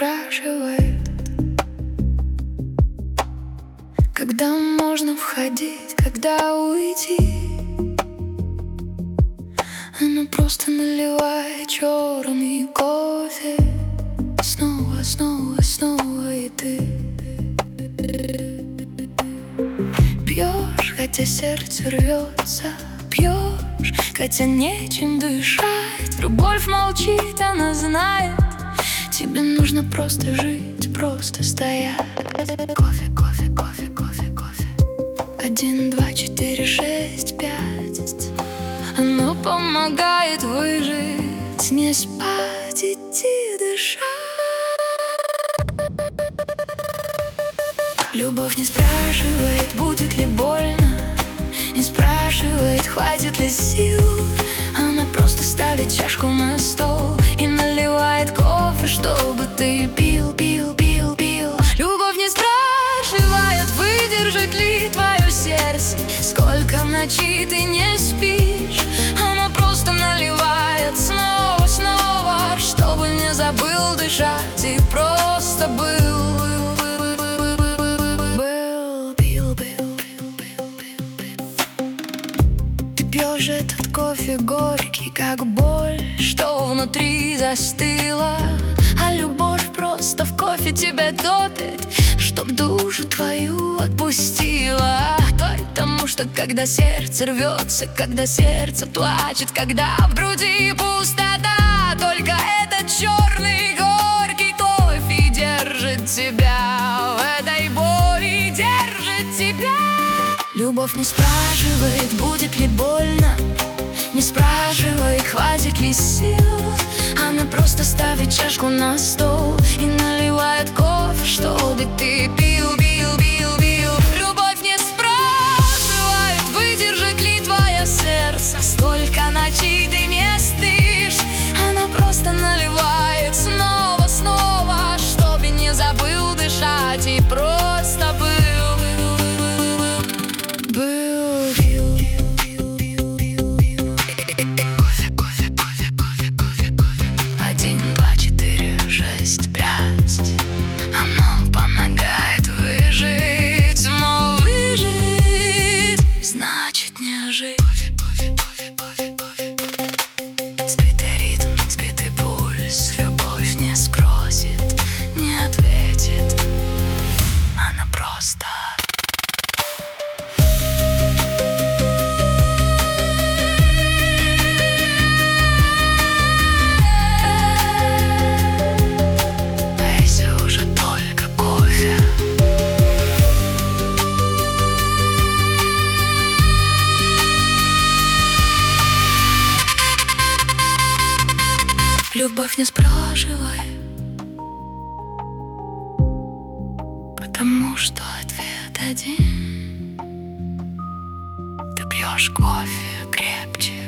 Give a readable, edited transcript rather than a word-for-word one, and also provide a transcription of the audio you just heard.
спрашивает, когда можно входить, когда уйти. Она просто наливает черный кофе снова, снова, снова, и ты пьешь, хотя сердце рвется. Пьешь, хотя нечем дышать. Любовь молчит, она знает. Тебе нужно просто жить, просто стоять. Кофе, кофе, кофе, кофе, кофе. 1, 2, 4, 6, 5. Оно помогает выжить, не спать, идти, дышать. Любовь не спрашивает, будет ли больно, не спрашивает, хватит ли сил. Она просто ставит чашку на стол и наливает кофе, чтобы ты пил, пил, пил, пил. Любовь не спрашивает, выдержит ли твое сердце, сколько ночей ты не спишь. Она просто наливает снова, снова, чтобы не забыл дышать и просто был. Пьешь этот кофе горький, как боль, что внутри застыла. А любовь просто в кофе тебя топит, чтоб душу твою отпустила. Потому что когда сердце рвется, когда сердце плачет, когда в груди пустота, только этот черный горький кофе держит тебя в этой боли, держит тебя. Любовь не спрашивает, будет ли больно, не спрашивает, хватит ли сил. Она просто ставит чашку на стол и наливает кофе, чтобы ты пил, пил, пил, пил. Любовь не спрашивает, выдержит ли твое сердце, сколько ночей ты не спишь. Она просто наливает снова, снова, чтобы не забыл дышать и просто был. Оно помогает выжить, но выжить значит не жить. Сбитый ритм, сбитый пульс, любовь не спросит, не ответит, она просто. Любовь не спрашивай, потому что ответ один. Ты пьешь кофе крепче,